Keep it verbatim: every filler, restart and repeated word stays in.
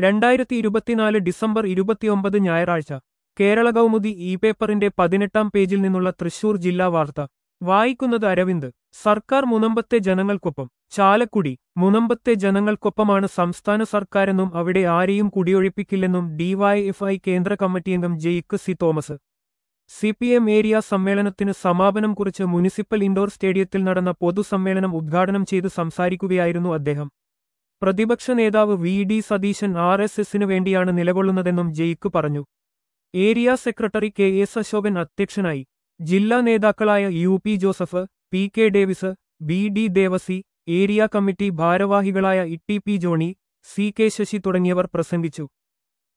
രണ്ടായിരത്തി ഇരുപത്തിനാല് ഡിസംബർ ഇരുപത്തിയൊമ്പത് ഞായറാഴ്ച കേരള കൗമുദി ഇ പേപ്പറിന്റെ പതിനെട്ടാം പേജിൽ നിന്നുള്ള തൃശൂർ ജില്ലാ വാർത്ത വായിക്കുന്നത് അരവിന്ദ്. സർക്കാർ മുനമ്പത്തെ ജനങ്ങൾക്കൊപ്പം. ചാലക്കുടി. മുനമ്പത്തെ ജനങ്ങൾക്കൊപ്പമാണ് സംസ്ഥാന സർക്കാരെന്നും അവിടെ ആരെയും കുടിയൊഴിപ്പിക്കില്ലെന്നും ഡിവൈഎഫ്ഐ കേന്ദ്ര കമ്മിറ്റിയംഗം Jaick C Thomas. C P M area സമ്മേളനത്തിന് സമാപനം കുറിച്ച് മുനിസിപ്പൽ ഇൻഡോർ സ്റ്റേഡിയത്തിൽ നടന്ന പൊതുസമ്മേളനം ഉദ്ഘാടനം ചെയ്ത് സംസാരിക്കുകയായിരുന്നു അദ്ദേഹം. പ്രതിപക്ഷ നേതാവ് V D Satheesan R S എസിനു വേണ്ടിയാണ് നിലകൊള്ളുന്നതെന്നും ജെയ്ക്ക് പറഞ്ഞു. Area secretary K S Ashokan അധ്യക്ഷനായി. ജില്ലാ നേതാക്കളായ U P Joseph, P K Davis, B D Devasi, area committee ഭാരവാഹികളായ E T P Johnny, C K Sasi തുടങ്ങിയവർ പ്രസംഗിച്ചു.